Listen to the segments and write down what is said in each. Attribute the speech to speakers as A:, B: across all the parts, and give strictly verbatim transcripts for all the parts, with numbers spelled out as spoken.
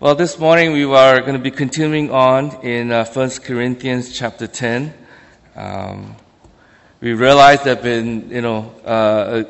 A: Well, this morning we are going to be continuing on in uh, First Corinthians chapter ten. Um, we realize there have been, you know, uh,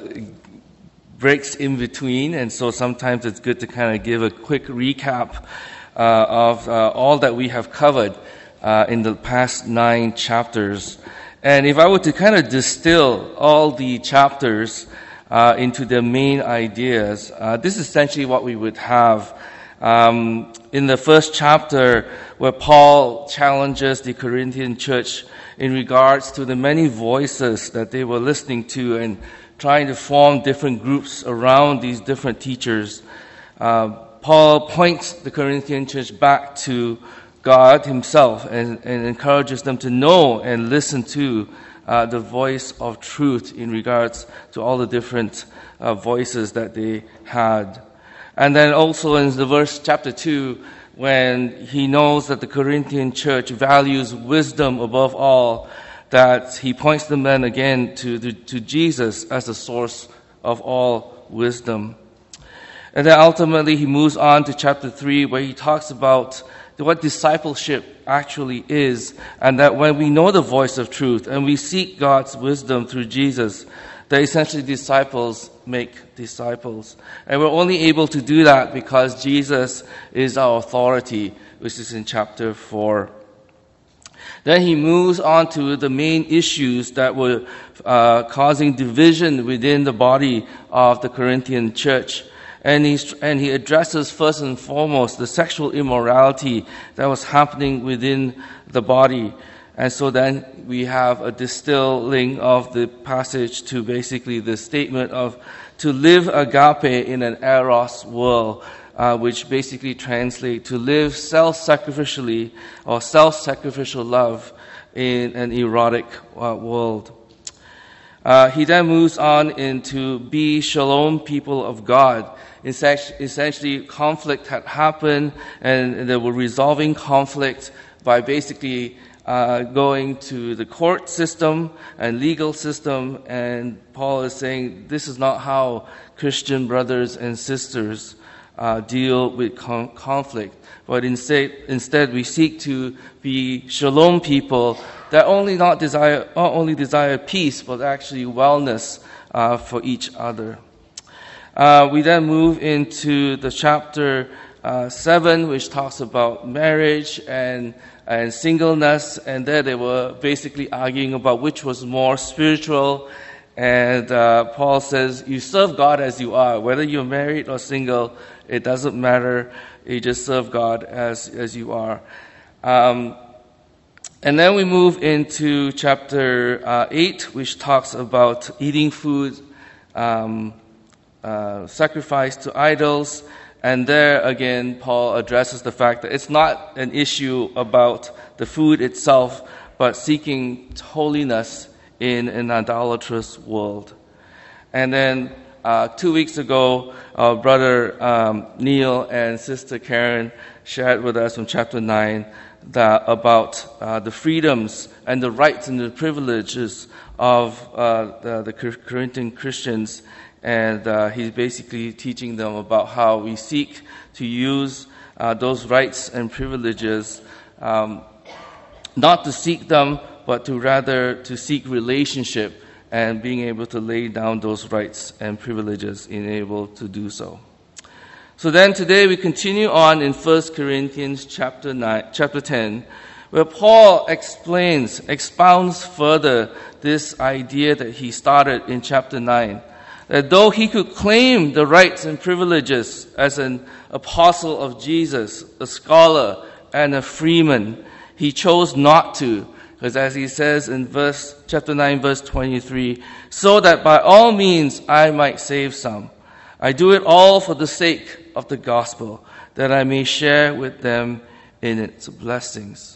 A: breaks in between, and so sometimes it's good to kind of give a quick recap uh, of uh, all that we have covered uh, in the past nine chapters. And if I were to kind of distill all the chapters uh, into their main ideas, uh, this is essentially what we would have. Um, in the first chapter, where Paul challenges the Corinthian church in regards to the many voices that they were listening to and trying to form different groups around these different teachers, uh, Paul points the Corinthian church back to God himself and, and encourages them to know and listen to uh, the voice of truth in regards to all the different uh, voices that they had. And then also in the verse chapter two, when he knows that the Corinthian church values wisdom above all, that he points them then again to, the, to Jesus as the source of all wisdom. And then ultimately he moves on to chapter three, where he talks about what discipleship actually is, and that when we know the voice of truth and we seek God's wisdom through Jesus, that essentially disciples make disciples. And we're only able to do that because Jesus is our authority, which is in chapter four. Then he moves on to the main issues that were uh, causing division within the body of the Corinthian church. And, he's, and he addresses first and foremost the sexual immorality that was happening within the body. And so then we have a distilling of the passage to basically the statement of to live agape in an eros world, uh, which basically translates to live self-sacrificially or self-sacrificial love in an erotic uh, world. Uh, he then moves on into be shalom people of God. Essentially, conflict had happened, and they were resolving conflict by basically uh, going to the court system and legal system. And Paul is saying this is not how Christian brothers and sisters uh, deal with con- conflict. But instead, instead, we seek to be shalom people that only not desire, not only desire peace, but actually wellness uh, for each other. Uh, we then move into the chapter uh, seven, which talks about marriage and and singleness, and there they were basically arguing about which was more spiritual. And uh, Paul says, you serve God as you are, whether you're married or single, it doesn't matter. You just serve God as as you are. Um, and then we move into chapter uh, eight, which talks about eating food um, uh, sacrificed to idols. And there again, Paul addresses the fact that it's not an issue about the food itself, but seeking holiness in an idolatrous world. And then uh, two weeks ago, our brother um, Neil and sister Karen shared with us from chapter nine that about uh, the freedoms and the rights and the privileges of uh, the, the Corinthian Christians. And uh, he's basically teaching them about how we seek to use uh, those rights and privileges, um, not to seek them, but to rather to seek relationship and being able to lay down those rights and privileges in able to do so. So then today we continue on in First Corinthians chapter nine, chapter ten, where Paul explains, expounds further this idea that he started in chapter nine. That though he could claim the rights and privileges as an apostle of Jesus, a scholar and a freeman, he chose not to. Because as he says in verse chapter nine, verse twenty-three, so that by all means I might save some. I do it all for the sake of the gospel, that I may share with them in its blessings.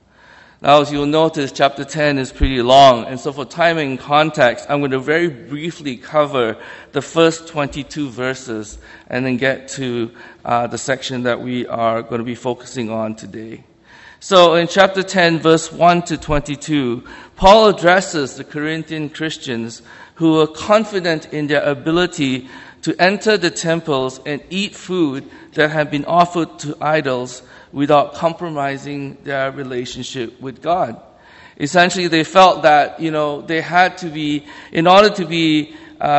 A: Now, as you'll notice, chapter ten is pretty long, and so for time and context, I'm going to very briefly cover the first twenty-two verses and then get to uh, the section that we are going to be focusing on today. So in chapter ten, verse one to twenty-two, Paul addresses the Corinthian Christians who were confident in their ability to enter the temples and eat food that had been offered to idols without compromising their relationship with God. Essentially, they felt that, you know, they had to be, in order to be,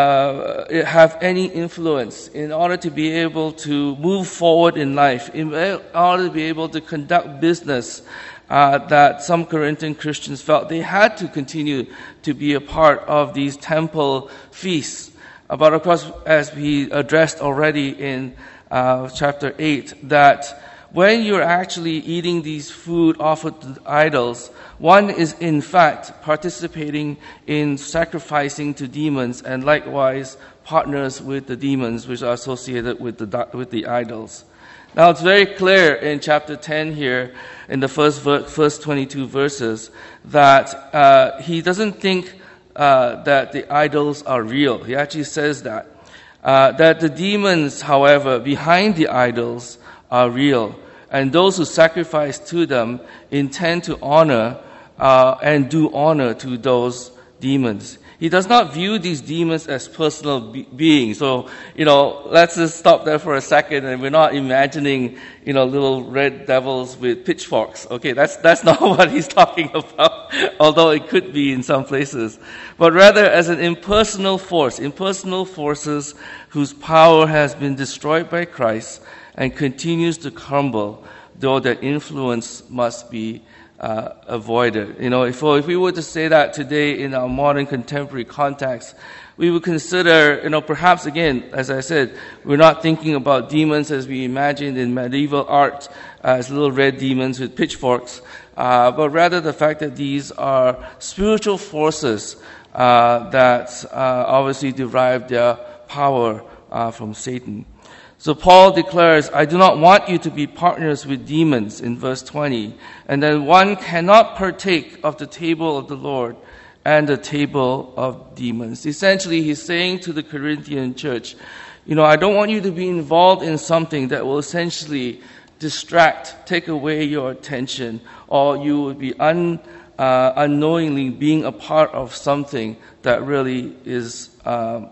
A: uh, have any influence, in order to be able to move forward in life, in order to be able to conduct business, uh, that some Corinthian Christians felt they had to continue to be a part of these temple feasts. But of course, as we addressed already in uh, chapter eight, that when you're actually eating these food offered to idols, one is in fact participating in sacrificing to demons and likewise partners with the demons which are associated with the with the idols. Now it's very clear in chapter ten here, in the first ver- first twenty-two verses, that uh, he doesn't think uh, that the idols are real. He actually says that. Uh, that the demons, however, behind the idols are real. And those who sacrifice to them intend to honor uh, and do honor to those demons. He does not view these demons as personal be- beings. So, you know, let's just stop there for a second, and we're not imagining, you know, little red devils with pitchforks. Okay, that's that's not what he's talking about, although it could be in some places. But rather as an impersonal force, impersonal forces whose power has been destroyed by Christ and continues to crumble, though their influence must be uh, avoided. You know, if, if we were to say that today in our modern contemporary context, we would consider, you know, perhaps again, as I said, we're not thinking about demons as we imagined in medieval art as little red demons with pitchforks, uh, but rather the fact that these are spiritual forces uh, that uh, obviously derive their power uh, from Satan. So Paul declares, I do not want you to be partners with demons in verse twenty. And then one cannot partake of the table of the Lord and the table of demons. Essentially, he's saying to the Corinthian church, you know, I don't want you to be involved in something that will essentially distract, take away your attention, or you would be un, uh, unknowingly being a part of something that really is um,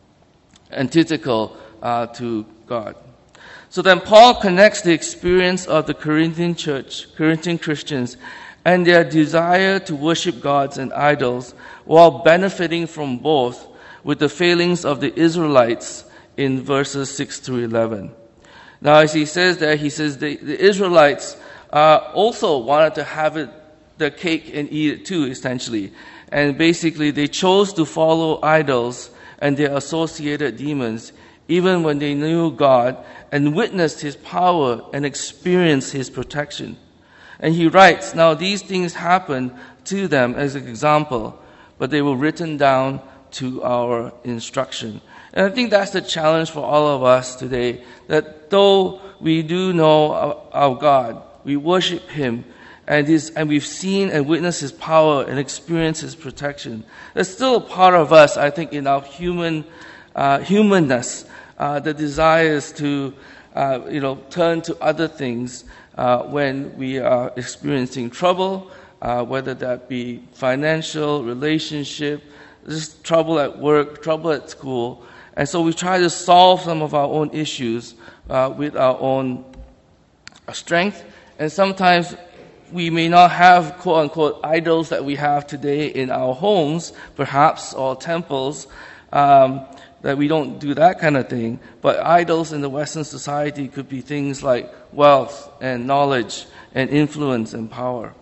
A: antithetical uh, to God. So then Paul connects the experience of the Corinthian church, Corinthian Christians, and their desire to worship gods and idols while benefiting from both with the failings of the Israelites in verses six through eleven. Now, as he says there, he says the, the Israelites uh, also wanted to have it, the cake and eat it too, essentially. And basically, they chose to follow idols and their associated demons, even when they knew God and witnessed His power and experienced His protection. And he writes, now these things happened to them as an example, but they were written down to our instruction. And I think that's the challenge for all of us today, that though we do know our, our God, we worship Him, and, his, and we've seen and witnessed His power and experienced His protection, there's still a part of us, I think, in our human uh, humanness, uh, the desires to uh, you know, turn to other things Uh, when we are experiencing trouble, uh, whether that be financial, relationship, just trouble at work, trouble at school. And so we try to solve some of our own issues uh, with our own strength. And sometimes we may not have, quote-unquote, idols that we have today in our homes, perhaps, or temples, um, that we don't do that kind of thing. But idols in the Western society could be things like wealth and knowledge and influence and power.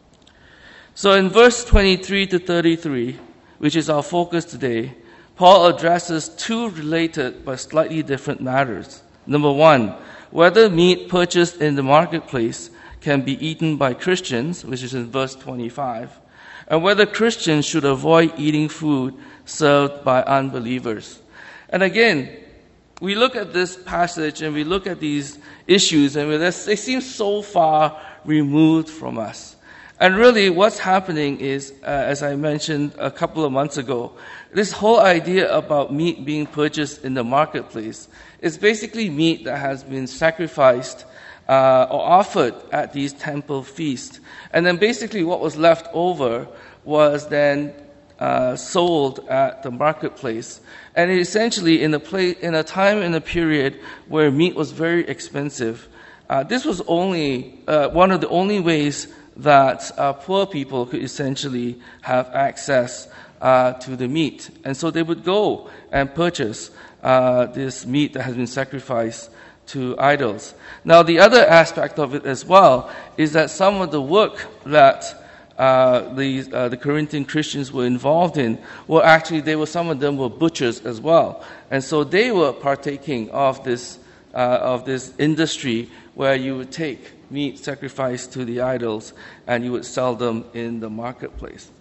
A: So in verse twenty-three to thirty-three, which is our focus today, Paul addresses two related but slightly different matters. Number one, whether meat purchased in the marketplace can be eaten by Christians, which is in verse twenty-five, and whether Christians should avoid eating food served by unbelievers. And again, we look at this passage and we look at these issues and they seem so far removed from us. And really what's happening is, uh, as I mentioned a couple of months ago, this whole idea about meat being purchased in the marketplace is basically meat that has been sacrificed uh, or offered at these temple feasts. And then basically what was left over was then uh, sold at the marketplace. And essentially, in a, play, in a time in a period where meat was very expensive, uh, this was only uh, one of the only ways that uh, poor people could essentially have access uh, to the meat. And so they would go and purchase uh, this meat that has been sacrificed to idols. Now, the other aspect of it as well is that some of the work that uh, the uh, the Corinthian Christians were involved in were actually, they were some of them were butchers as well, and so they were partaking of this uh, of this industry where you would take meat sacrificed to the idols and you would sell them in the marketplace.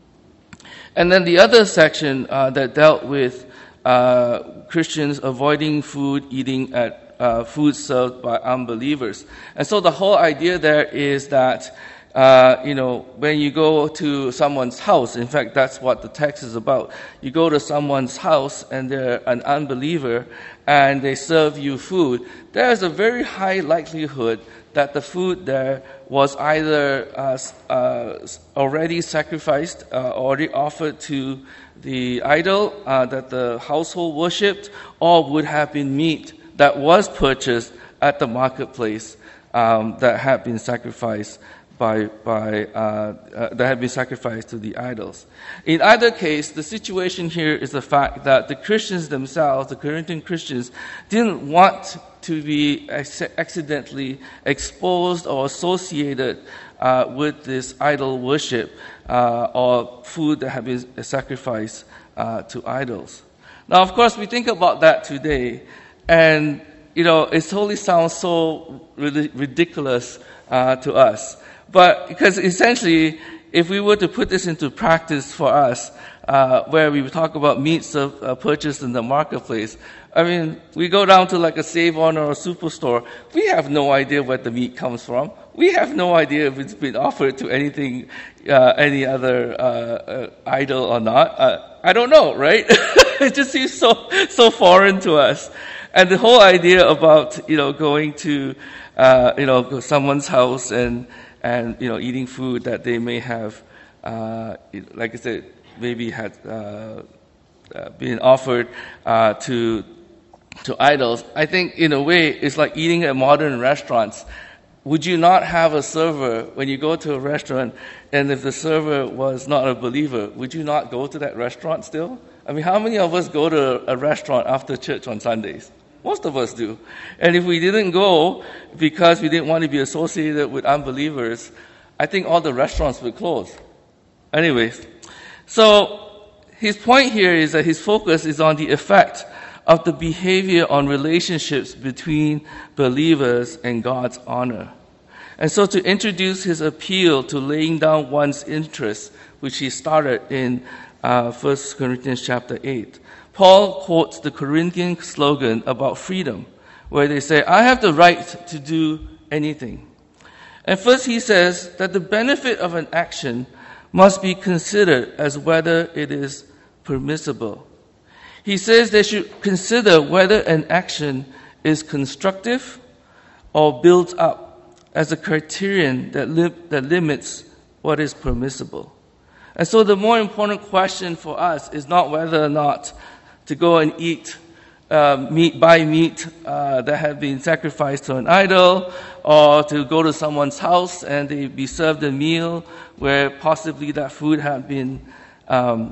A: And then the other section uh, that dealt with uh, Christians avoiding food, eating at Uh, food served by unbelievers. And so the whole idea there is that, uh, you know, when you go to someone's house, in fact, that's what the text is about. You go to someone's house and they're an unbeliever and they serve you food. There's a very high likelihood that the food there was either uh, uh, already sacrificed, uh, already offered to the idol uh, that the household worshipped, or would have been meat that was purchased at the marketplace um, that had been sacrificed by by uh, uh, that had been sacrificed to the idols. In either case, the situation here is the fact that the Christians themselves, the Corinthian Christians, didn't want to be accidentally exposed or associated uh, with this idol worship uh, or food that had been sacrificed uh, to idols. Now, of course, we think about that today. And, you know, it totally sounds so ridiculous uh, to us. But because essentially, if we were to put this into practice for us, uh, where we talk about meats uh, purchased in the marketplace, I mean, we go down to like a Save-On or a Superstore, we have no idea where the meat comes from. We have no idea if it's been offered to anything, uh, any other uh, uh, idol or not. Uh, I don't know, right? It just seems so so foreign to us. And the whole idea about, you know, going to, uh, you know, someone's house and, and, you know, eating food that they may have, uh, like I said, maybe had uh, uh, been offered uh, to to idols, I think in a way it's like eating at modern restaurants. Would you not have a server when you go to a restaurant, and if the server was not a believer, would you not go to that restaurant still? I mean, how many of us go to a restaurant after church on Sundays? Most of us do. And if we didn't go because we didn't want to be associated with unbelievers, I think all the restaurants would close. Anyways, so his point here is that his focus is on the effect of the behavior on relationships between believers and God's honor. And so to introduce his appeal to laying down one's interests, which he started in uh, First Corinthians chapter eight, Paul quotes the Corinthian slogan about freedom, where they say, I have the right to do anything. And first he says that the benefit of an action must be considered as whether it is permissible. He says they should consider whether an action is constructive or built up as a criterion that, li- that limits what is permissible. And so the more important question for us is not whether or not to go and eat uh, meat, buy meat uh, that had been sacrificed to an idol, or to go to someone's house and they be served a meal where possibly that food had been um,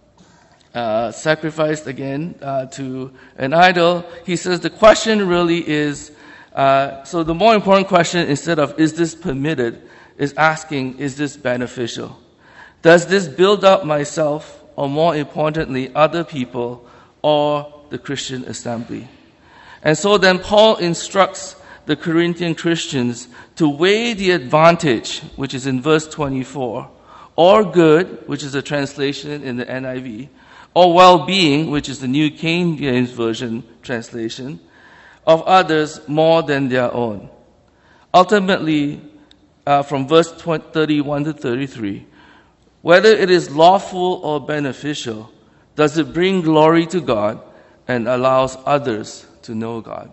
A: uh, sacrificed again uh, to an idol. He says the question really is, uh, so the more important question, instead of is this permitted, is asking, is this beneficial? Does this build up myself, or more importantly, other people, or the Christian assembly? And so then Paul instructs the Corinthian Christians to weigh the advantage, which is in verse twenty-four, or good, which is a translation in the N I V, or well-being, which is the New King James Version translation, of others more than their own. Ultimately, uh, from verse thirty-one to thirty-three, whether it is lawful or beneficial, does it bring glory to God and allows others to know God?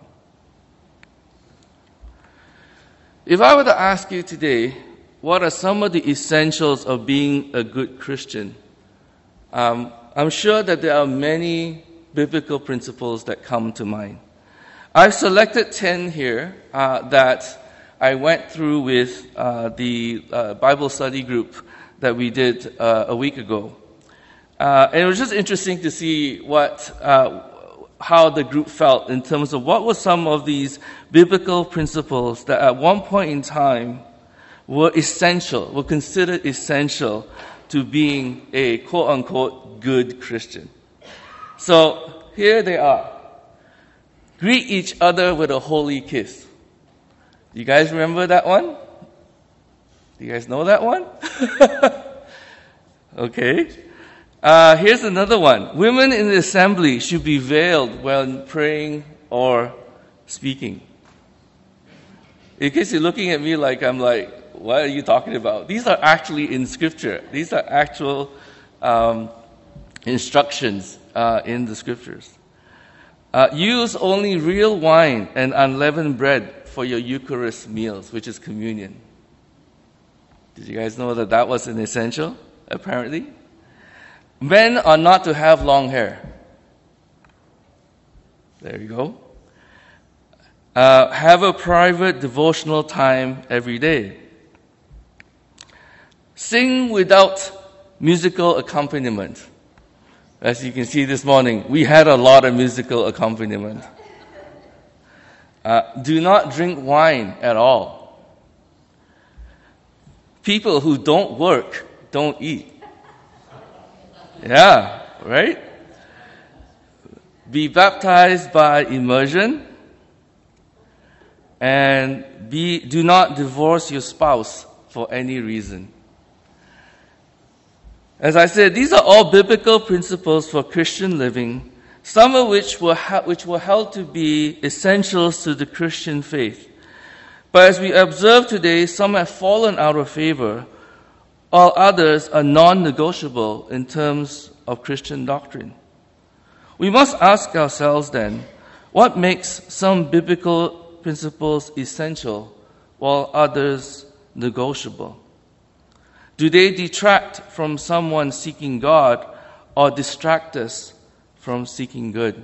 A: If I were to ask you today, what are some of the essentials of being a good Christian? Um, I'm sure that there are many biblical principles that come to mind. I've selected ten here uh, that I went through with uh, the uh, Bible study group that we did uh, a week ago. Uh, and it was just interesting to see what, uh, how the group felt in terms of what were some of these biblical principles that at one point in time were essential, were considered essential to being a quote-unquote good Christian. So here they are. Greet each other with a holy kiss. Do you guys remember that one? Do you guys know that one? Okay. Uh, here's another one. Women in the assembly should be veiled when praying or speaking. In case you're looking at me like I'm like, what are you talking about? These are actually in Scripture. These are actual um, instructions uh, in the Scriptures. Uh, use only real wine and unleavened bread for your Eucharist meals, which is communion. Did you guys know that that was an essential, apparently? Men are not to have long hair. There you go. Uh, have a private devotional time every day. Sing without musical accompaniment. As you can see this morning, we had a lot of musical accompaniment. Uh, do not drink wine at all. People who don't work don't eat. Yeah, right? Be baptized by immersion. And be, do not divorce your spouse for any reason. As I said, these are all biblical principles for Christian living, some of which were, ha- which were held to be essentials to the Christian faith. But as we observe today, some have fallen out of favor, while others are non-negotiable in terms of Christian doctrine. We must ask ourselves then, what makes some biblical principles essential while others negotiable? Do they detract from someone seeking God or distract us from seeking good?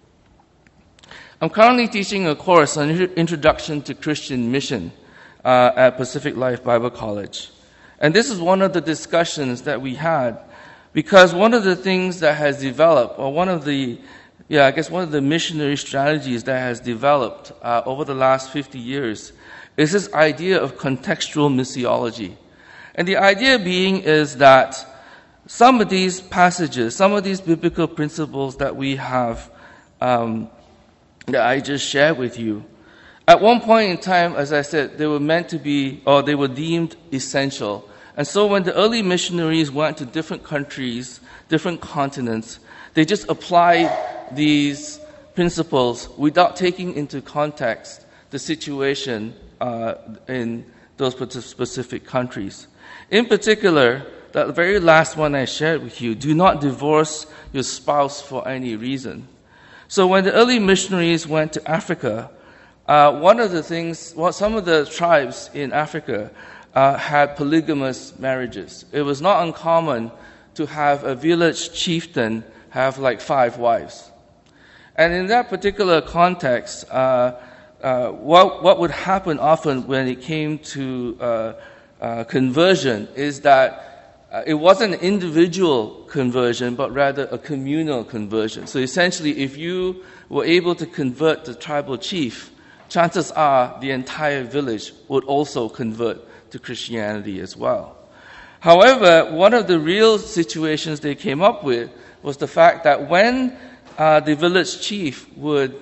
A: I'm currently teaching a course on Introduction to Christian Mission uh, at Pacific Life Bible College. And this is one of the discussions that we had, because one of the things that has developed, or one of the, yeah, I guess one of the missionary strategies that has developed uh, over the last fifty years is this idea of contextual missiology. And the idea being is that some of these passages, some of these biblical principles that we have, um, that I just shared with you, at one point in time, as I said, they were meant to be, or they were deemed essential. And so when the early missionaries went to different countries, different continents, they just applied these principles without taking into context the situation uh, in those specific countries. In particular, that very last one I shared with you, do not divorce your spouse for any reason. So when the early missionaries went to Africa, uh, one of the things, well, some of the tribes in Africa uh, had polygamous marriages. It was not uncommon to have a village chieftain have like five wives. And in that particular context, uh, uh, what, what would happen often when it came to uh, uh, conversion is that uh, it wasn't an individual conversion, but rather a communal conversion. So essentially, if you were able to convert the tribal chief, chances are the entire village would also convert to Christianity as well. However, one of the real situations they came up with was the fact that when uh, the village chief would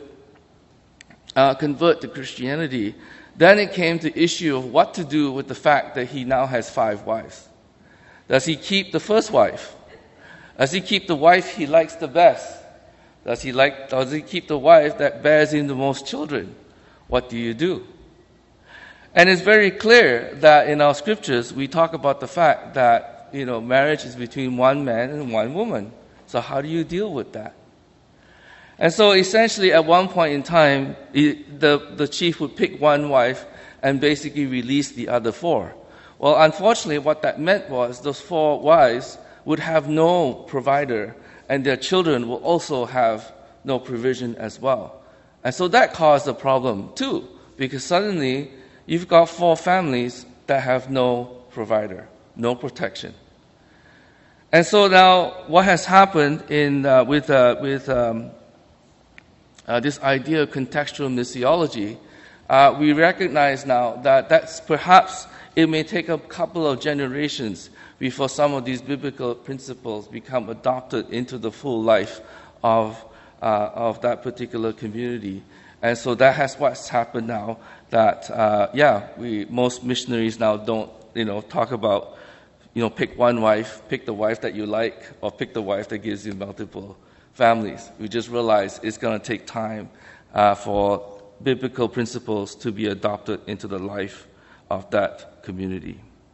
A: uh, convert to Christianity, then it came to the issue of what to do with the fact that he now has five wives. Does he keep the first wife? Does he keep the wife he likes the best? Does he like? Does he keep the wife that bears him the most children? What do you do? And it's very clear that in our scriptures we talk about the fact that, you know, marriage is between one man and one woman. So how do you deal with that? And so essentially at one point in time, the, the chief would pick one wife and basically release the other four. Well, unfortunately, what that meant was those four wives would have no provider, and their children will also have no provision as well. And so that caused a problem too, because suddenly you've got four families that have no provider, no protection. And so now what has happened in uh, with uh, with um, uh, this idea of contextual missiology, uh, we recognize now that that's perhaps it may take a couple of generations before some of these biblical principles become adopted into the full life of uh, of that particular community. And so that has what's happened now. That uh, yeah, we most missionaries now don't you know talk about you know pick one wife, pick the wife that you like, or pick the wife that gives you multiple families. We just realize it's going to take time uh, for biblical principles to be adopted into the life of that community.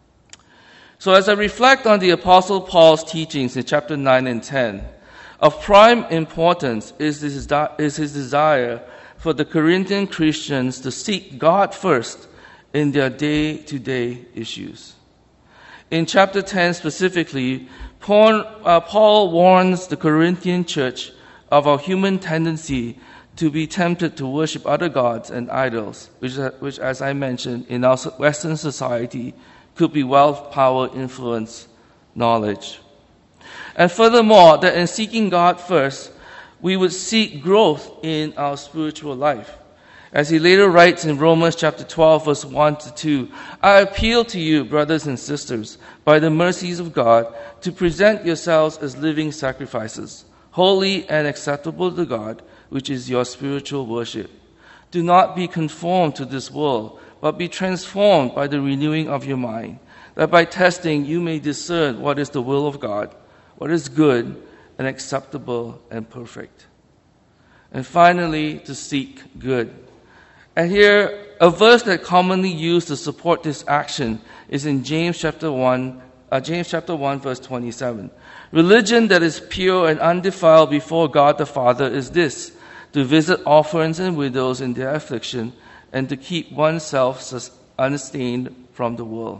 A: So as I reflect on the Apostle Paul's teachings in chapter nine and ten, of prime importance is his, is his desire for the Corinthian Christians to seek God first in their day-to-day issues. In chapter ten specifically, Paul, uh, Paul warns the Corinthian church of our human tendency to be tempted to worship other gods and idols, which, which as I mentioned, in our Western society, could be wealth, power, influence, knowledge. And furthermore, that in seeking God first, we would seek growth in our spiritual life. As he later writes in Romans chapter twelve, verse one to two, I appeal to you, brothers and sisters, by the mercies of God, to present yourselves as living sacrifices, holy and acceptable to God, which is your spiritual worship. Do not be conformed to this world, but be transformed by the renewing of your mind, that by testing you may discern what is the will of God, what is good and acceptable and perfect. And finally, to seek good. And here, a verse that commonly used to support this action is in James chapter one, uh, James chapter one, verse twenty-seven. Religion that is pure and undefiled before God the Father is this: to visit orphans and widows in their affliction, and to keep oneself unstained from the world.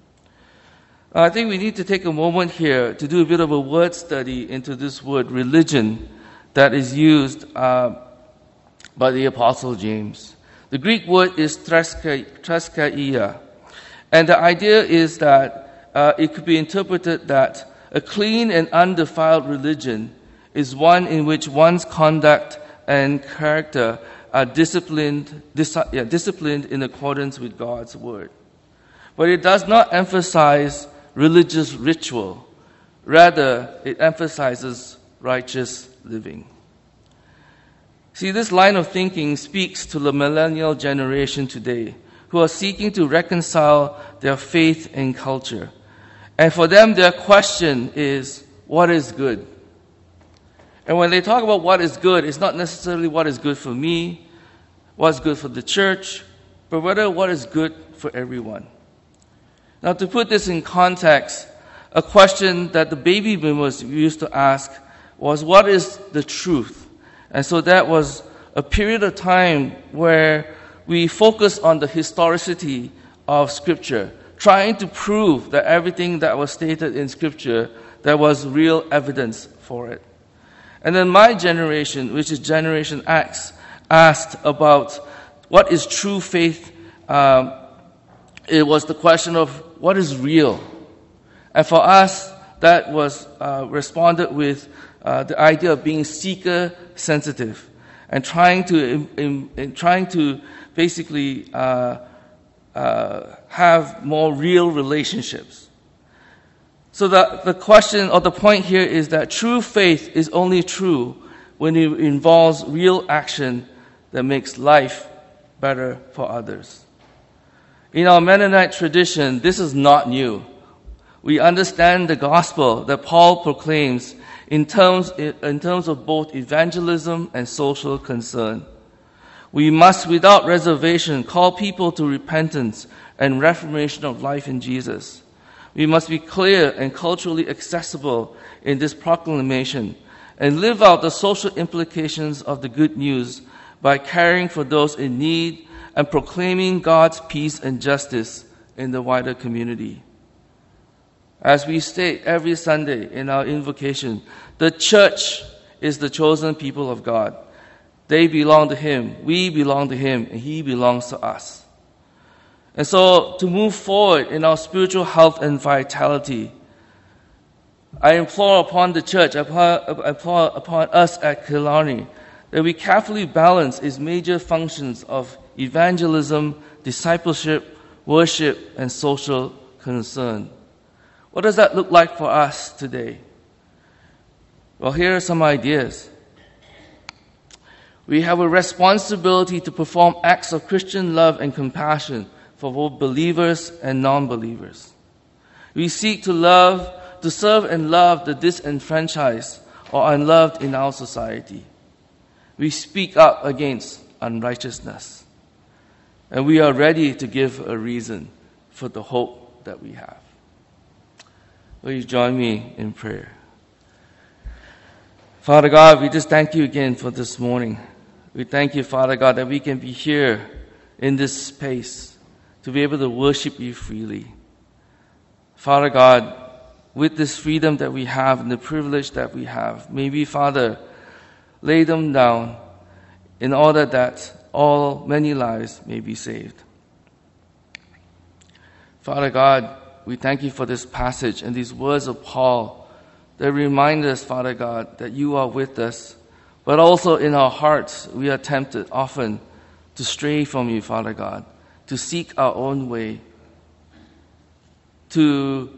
A: I think we need to take a moment here to do a bit of a word study into this word religion that is used uh, by the Apostle James. The Greek word is threskeia, and the idea is that uh, it could be interpreted that a clean and undefiled religion is one in which one's conduct and character are disciplined, dis- yeah, disciplined in accordance with God's word. But it does not emphasize religious ritual. Rather, it emphasizes righteous living. See, this line of thinking speaks to the millennial generation today, who are seeking to reconcile their faith and culture. And for them, their question is, what is good? And when they talk about what is good, it's not necessarily what is good for me, what's good for the church, but rather what is good for everyone. Now, to put this in context, a question that the baby boomers used to ask was, what is the truth? And so that was a period of time where we focused on the historicity of Scripture, trying to prove that everything that was stated in Scripture, there was real evidence for it. And then my generation, which is Generation X, asked about what is true faith. Um, it was the question of what is real. And for us, that was uh, responded with uh, the idea of being seeker-sensitive and trying to in, in, in trying to basically uh, uh, have more real relationships. So the, the question or the point here is that true faith is only true when it involves real action that makes life better for others. In our Mennonite tradition, this is not new. We understand the gospel that Paul proclaims in terms, in terms of both evangelism and social concern. We must, without reservation, call people to repentance and reformation of life in Jesus. We must be clear and culturally accessible in this proclamation and live out the social implications of the good news by caring for those in need and proclaiming God's peace and justice in the wider community. As we state every Sunday in our invocation, the church is the chosen people of God. They belong to Him, we belong to Him, and He belongs to us. And so, to move forward in our spiritual health and vitality, I implore upon the church, I implore upon us at Killarney, that we carefully balance its major functions of evangelism, discipleship, worship, and social concern. What does that look like for us today? Well, here are some ideas. We have a responsibility to perform acts of Christian love and compassion for both believers and non-believers. We seek to love, to serve and love the disenfranchised or unloved in our society. We speak up against unrighteousness. And we are ready to give a reason for the hope that we have. Will you join me in prayer? Father God, we just thank you again for this morning. We thank you, Father God, that we can be here in this space to be able to worship you freely. Father God, with this freedom that we have and the privilege that we have, may we, Father, lay them down in order that all, many lives may be saved. Father God, we thank you for this passage and these words of Paul that remind us, Father God, that you are with us, but also in our hearts we are tempted often to stray from you, Father God, to seek our own way, to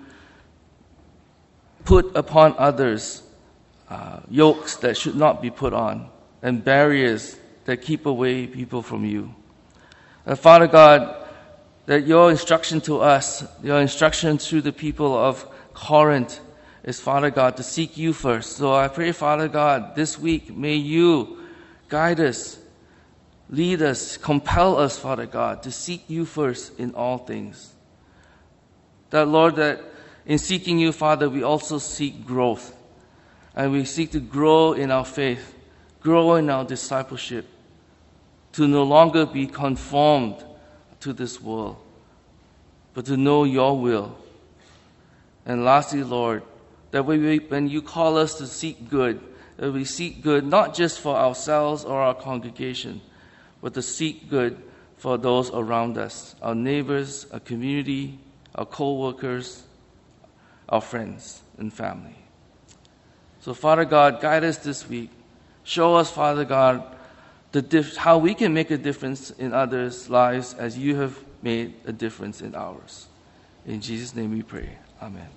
A: put upon others uh, yokes that should not be put on, and barriers that keep away people from you. And Father God, that your instruction to us, your instruction to the people of Corinth is, Father God, to seek you first. So I pray, Father God, this week, may you guide us, lead us, compel us, Father God, to seek you first in all things. That, Lord, that in seeking you, Father, we also seek growth. And we seek to grow in our faith, grow in our discipleship, to no longer be conformed to this world, but to know your will. And lastly, Lord, that we, when you call us to seek good, that we seek good not just for ourselves or our congregation, but to seek good for those around us, our neighbors, our community, our co-workers, our friends and family. So, Father God, guide us this week. Show us, Father God, the diff- how we can make a difference in others' lives as you have made a difference in ours. In Jesus' name we pray. Amen.